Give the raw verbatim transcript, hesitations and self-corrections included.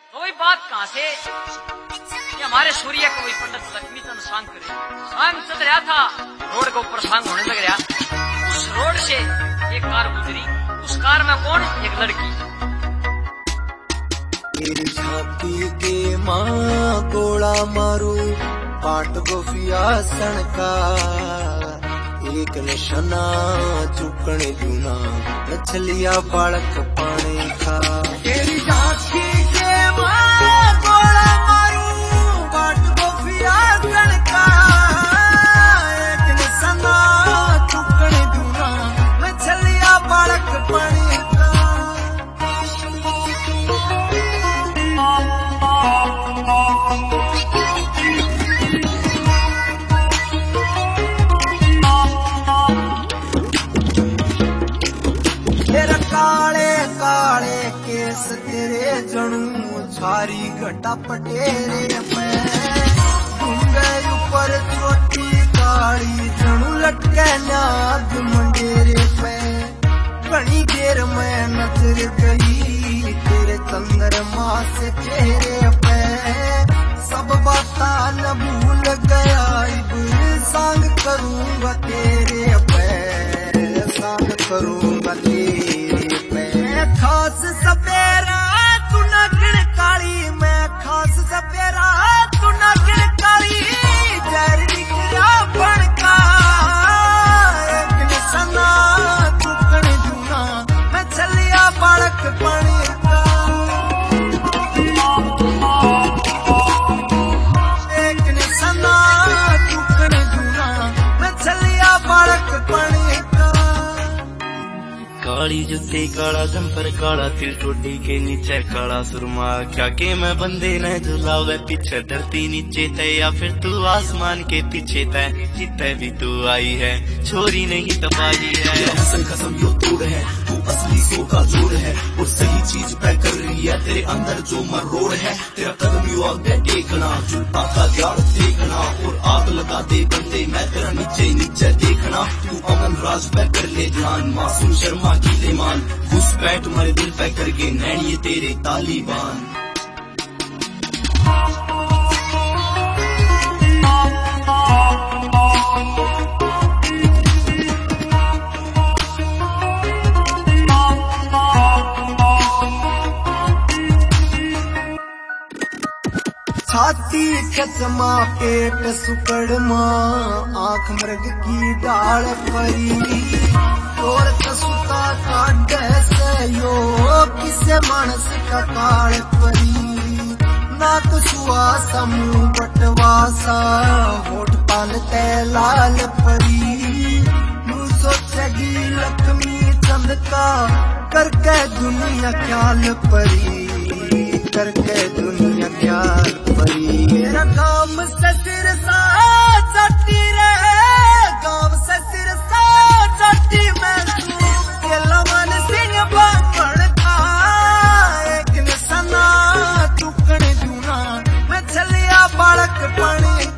तो वही बात कहाँ से कि हमारे सूर्य को वही पंडित लक्ष्मीचंद सांग करे सांग चल रहा था, रोड के ऊपर सांग होने लग रहा। उस रोड से एक कार गुजरी, उस कार में कौन? एक लड़की। तेरी छाती के माँ गोला मारू पाट गोफिया सणका एक निशाना चुकने दूना मछलिया बालक पानी खा। तेरी छाती के माँ गोला मारू पाट गोफिया सणका एक निशाना चुकने दूना मछलिया बालक पानी खा। तेरा काले काले केस तेरे जणू छारी घटा पटेरे में डूंगे ऊपर छोटी काली जणू लटके नाग मंडेरे पे। घनी देर में नजर गई तेरे चंद्रमा से चेहरे पे, सब बाता न भूल गया इब सांग करूंगा तेरे पे, सांग करूंगा तेरे पे। मैं खास सपेरा तू नागिन काली, मैं खास सपेरा तू नागिन काली जहर निकला बनका एक निशाना चुकने दूना मैं चलिया बालक पानी का। एक निशाना चुकने दूना मैं चलिया बालक पानी का। काली जुत्ती काला जंपर काला तिल टोडी के नीचे काला सुरमा, क्या के मैं बंदे न झुलावे पीछे धरती नीचे तय या फिर तू आसमान के पीछे तय जितने भी तू आई है छोरी नहीं तबाही है। हसन कसम यो तोड़ है तू असली सो का जोड़ है और सही चीज पे कर रही है तेरे अंदर जो मरोड़ है। तेरा कदम यू आगे देखना जुटा का जाड़ देखना और आग लगा दे बंदे मैं तेरा नीचे नीचे देखना। तू अमन राज पे कर ले ध्यान मासूम शर्मा गीले मान घुसपैठ मरे दिल पे करके नैनिए तेरे तालिबान। छाती खचमा पेट सुकड़मा आंख मृग की डाल परी और कसुता काटे से यो किसे मानस का काल परी। नाक सुहासा मुंह बटवासा होठ पालते लाल परी। मुँह सोचेगी लक्ष्मी चंद का करके दुनिया ख्याल परी, करके दुनिया ख्याल परी। मेरा काम से सिर सा चट्टी रे काम से सिर सा चट्टी मैं केला मन सिंह बामण का एक निशाना चुकने दूना मैं चलिया बालक पानी